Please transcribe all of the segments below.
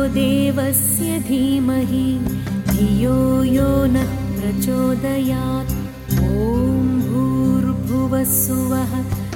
देवस्य धीमहि धियो यो नः प्रचोदयात्। ॐ भूर्भुवस्सुवः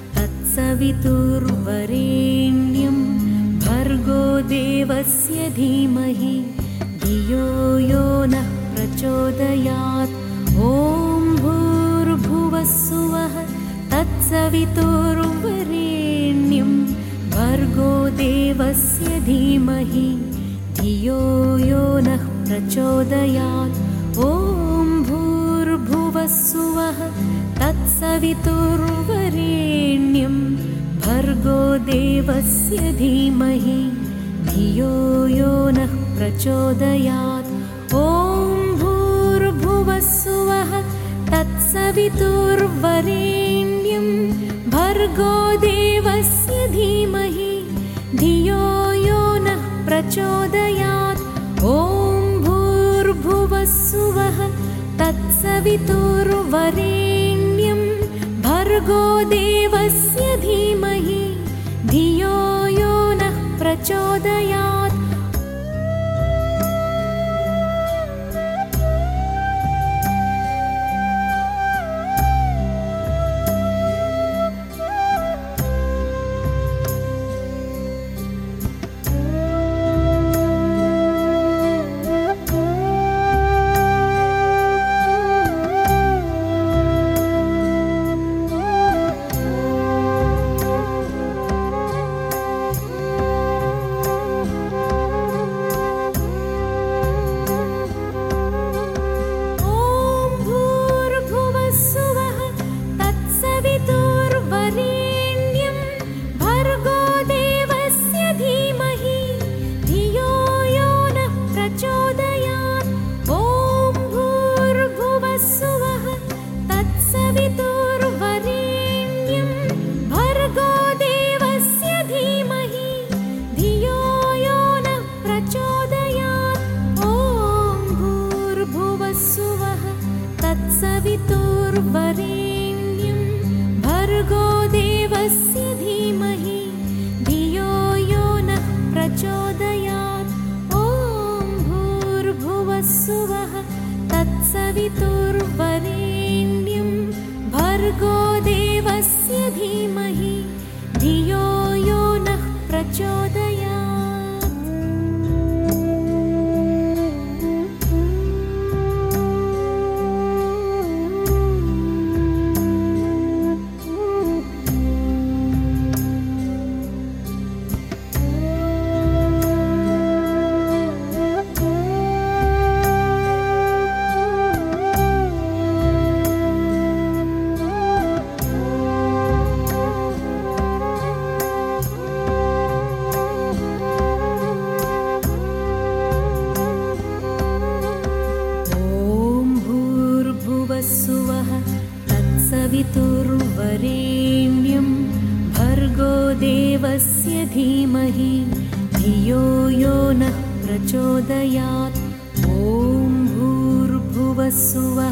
तत्सवितुर्वरेण्यं भर्गो देवस्य धीमहि धियो यो नः प्रचोदयात्। ॐ भूर्भुवस्सुवः तत्सवितुर्वरेण्यं भर्गो देवस्य धीमहि धियो यो नः प्रचोदयात्। ॐ भूर्भुवस्सुवः तत्सवितुर्वरेण्यं भर्गो देवस्य धीमहि धियो यो नः प्रचोदयात्। ॐ भूर्भुवस्सुवः तत्सवितुर्वरेण्यं भर्गो देवस्य धीमहि धियो यो नः प्रचोदयात्। ॐ भूर्भुवस्सुवः तत्सवितुर्वरेण्यं भर्गो देवस्य धीमहि धियो यो नः प्रचोदयात्। तत्सवितुर्वरेण्यं भर्गो देवस्य धीमहि धियो यो नः प्रचोदयात्। ॐ भूर्भुवस्सुवः तत्सवितुर्वरेण्यं भर्गो देवस्य धीमहि धियो यो नः प्रचोदयात्। तत्सवितुर्वरेण्यं भर्गो देवस्य धीमहि धियो यो नः प्रचोदयात्। ॐ भूर्भुवस्सुवः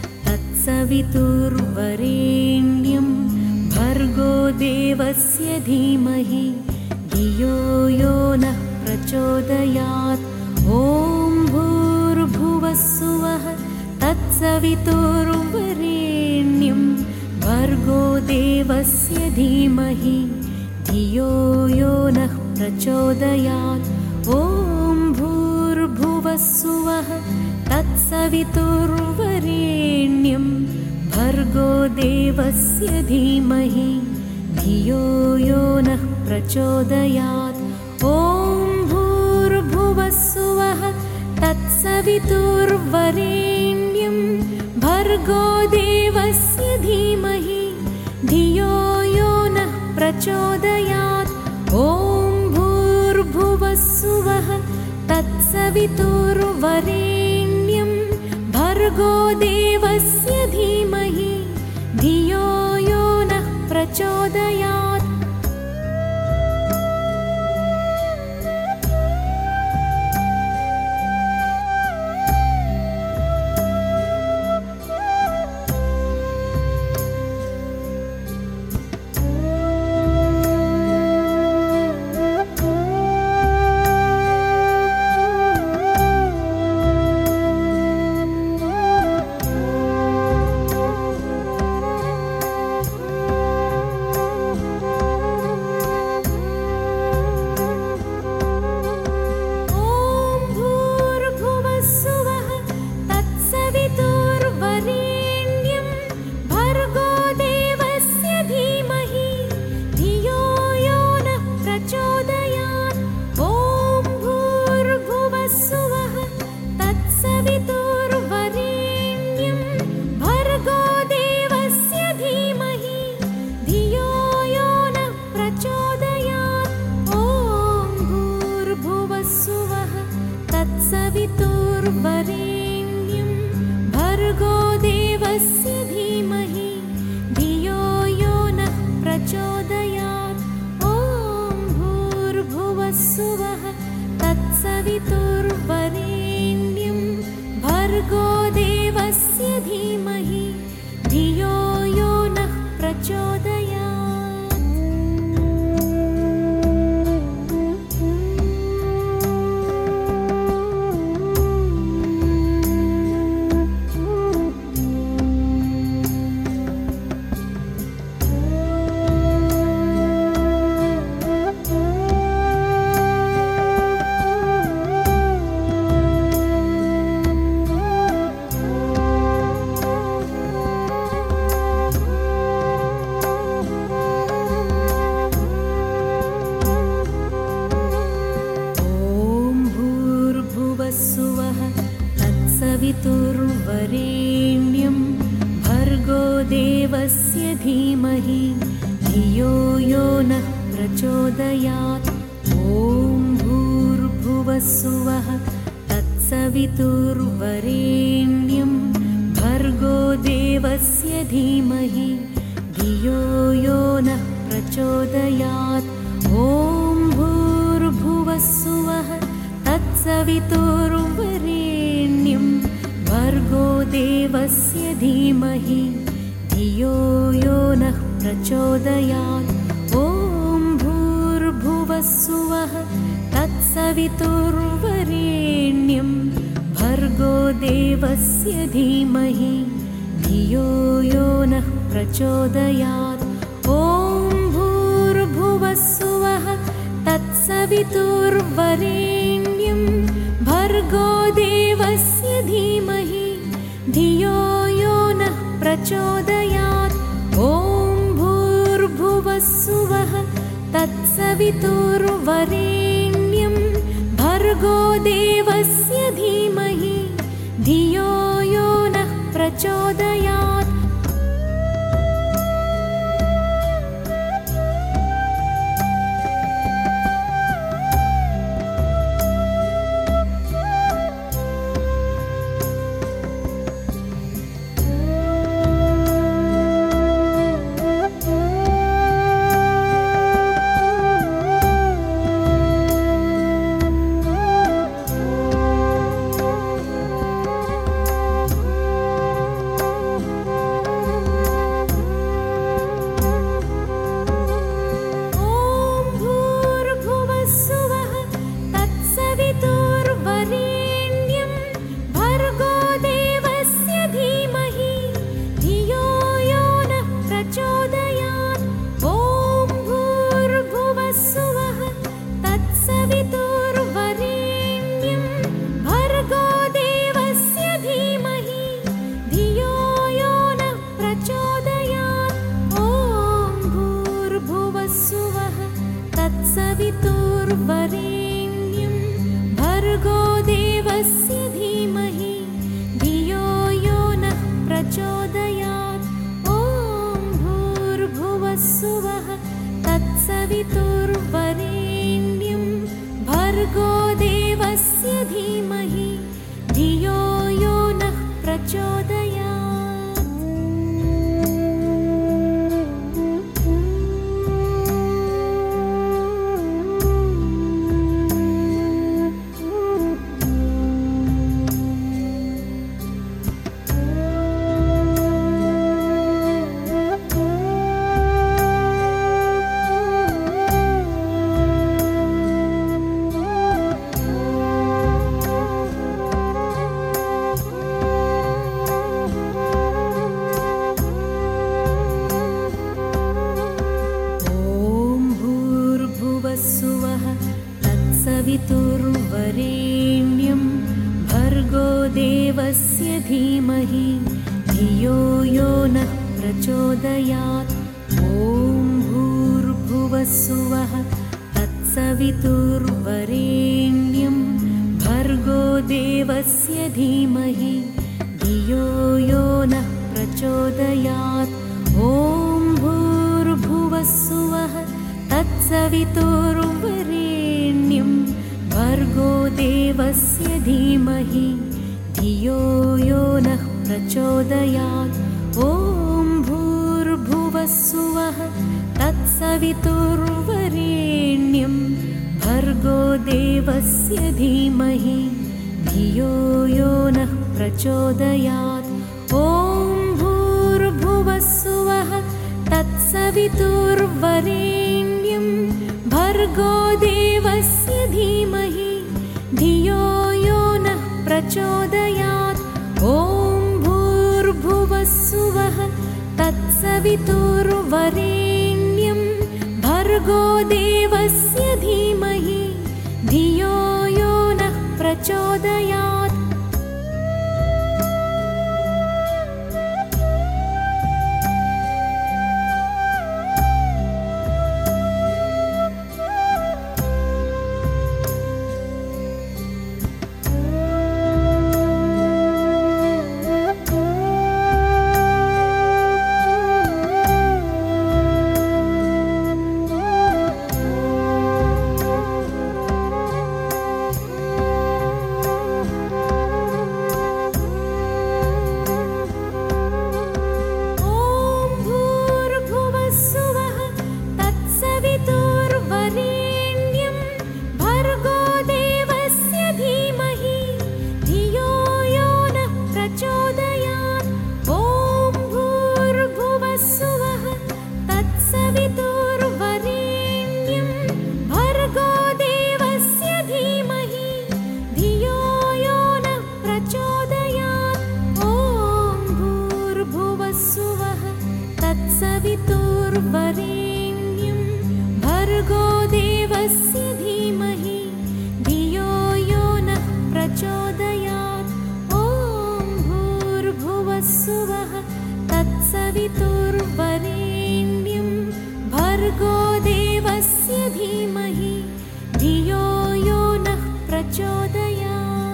तत्सवितुर्वरेण्यं भर्गो देवस्य धीमहि धियो यो नः प्रचोदयात्। ॐ भूर्भुवस्सुवः तत्सवितुर्वरेण्यं भर्गो देवस्य धीमहि धियो यो नः प्रचोदयात्। ॐ भूर्भुवस्सुवः तत्सवितुर्वरेण्यं भर्गो देवस्य धीमहि धियो यो नः प्रचोदयात्। ॐ भूर्भुवस्सुवः तत्सवितुर्वरेण्यं भर्गो देवस्य धीमहि धियो यो नः प्रचोदयात्। ॐ भूर्भुवस्सुवः तत्सवितुर्वरेण्यं भर्गो देवस्य धीमहि धियो यो नः प्रचोदयात्। तत्सवितुर्वरेण्यं भर्गो देवस्य धीमहि धियो यो नः प्रचोदयात्। तत्सवितुर्वरेण्यं भर्गो देवस्य धीमहि धियो यो नः प्रचोदयात्। ॐ भूर्भुवस्सुवः तत्सवितुर्वरेण्यं भर्गो देवस्य धीमहि धियो यो नः प्रचोदयात्। ॐ भूर्भुवस्सुवः तत्सवितुर्वरेण्यं भर्गो देवस्य धीमहि धियो यो नः प्रचोदयात्। ॐ भूर्भुवस्सुवः तत्सवितुर्वरेण्यं भर्गो देवस्य धीमहि धियो यो नः प्रचोदयात्। ॐ भूर्भुवस्सुवः तत्सवितुर्वरेण्यं भर्गो देवस्य धीमहि धियो यो नः प्रचोदयात्। ॐ भूर्भुवस्सुवः तत्सवितुर्वरेण्यं भर्गो देवस्य धीमहि धियो यो नः प्रचोदयात्। तत्सवितुर्वरेण्यं भर्गो देवस्य धीमहि धियो यो नः प्रचोदयात्। ॐ भूर्भुवस्सुवः तत्सवितुर्वरेण्यं भर्गो देवस्य धीमहि धियो यो नः प्रचोदयात्। तत्सवितुर्वरेण्यं भर्गो देवस्य धीमहि धियो यो नः प्रचोदयात्। ॐ भूर्भुवस्सुवः तत्सवितुर्वरेण्यं भर्गो देवस्य धीमहि धियो यो नः प्रचोदयात्। ॐ भूर्भुवस्सुवः तत्सवितुर्वरेण्यं भर्गो देवस्य धीमहि धियो यो नः प्रचोदयात्। ॐ भूर्भुवस्सुवः तत्सवितुर्वरेण्यं भर्गो देवस्य धीमहि धियो यो नः प्रचोदयात्। ॐ भूर्भुवः स्वः तत्सवितुर्वरेण्यं भर्गो देवस्य धीमहि धियो यो नः प्रचोदयात्। ॐ भूर्भुवः स्वः तत्सवितुर्वरेण्यं भर्गो देवस्य धीमहि धियो यो नः प्रचोदयात्। तत्सवितुर्वरेण्यं भर्गो देवस्य धीमहि धियो यो नः प्रचोदयात्। ॐ भूर्भुवः स्वः तत्सवितुर्वरेण्यं भर्गो देवस्य धीमहि धियो यो नः प्रचोदयात्।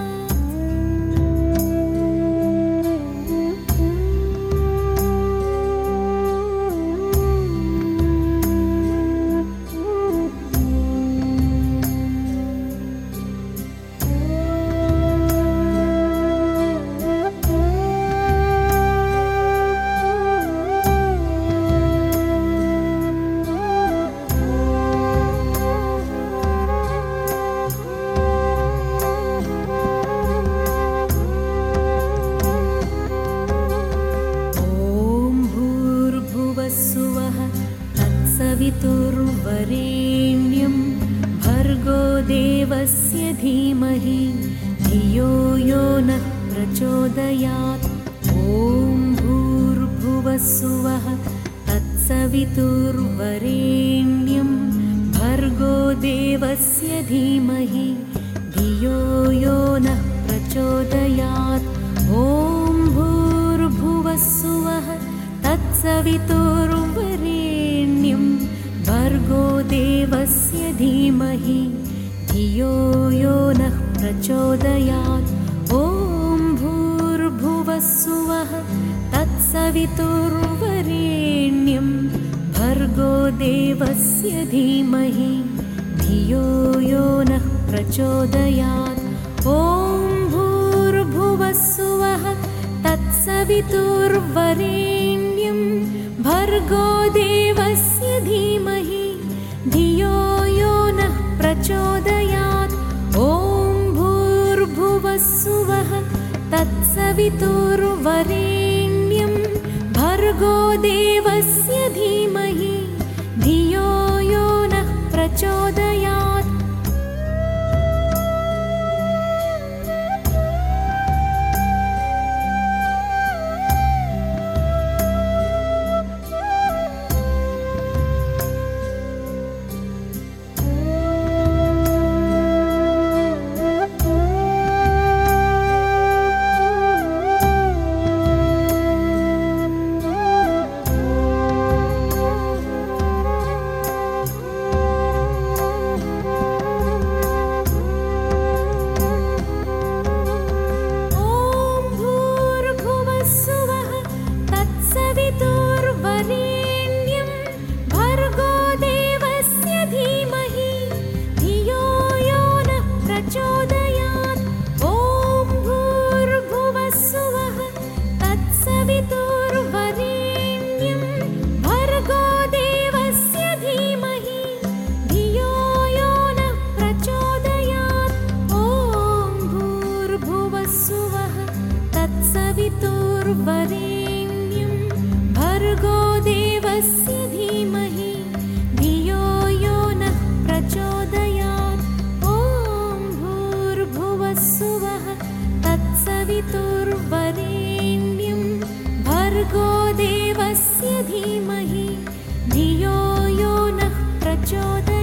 तत्सवितुर्वरेण्यं भर्गो देवस्य धीमहि धियो यो नः प्रचोदयात्। ॐ भूर्भुवः स्वः तत्सवितुर्वरेण्यं भर्गो देवस्य धीमहि धियो यो नः प्रचोदयात्। ॐ भूर्भुवः स्वः तत्सवितुर्वरेण्यं भर्गो देवस्य धीमहि धियो यो नः प्रचोदयात्। ॐ भूर्भुवः स्वः तत्सवितुर्वरेण्यं भर्गो देवस्य धीमहि धियो यो नः प्रचोदयात्। ॐ भूर्भुवः स्वः तत्सवितुर्वरेण्यं भर्गो देवस्य धीमहि धियो यो नः प्रचोदयात्। ॐ भूर्भुवः स्वः तत्सवितुर्वरेण्यं भर्गो देवस्य धीमहि धियो यो नः प्रचोदयात्। वरेण्यं भर्गो देवस्य धीमहि धियो यो नः प्रचोदयात्। ॐ भूर्भुवः स्वः तत्सवितुर्वरेण्यं भर्गो देवस्य धीमहि धियो यो नः प्रचोदयात्।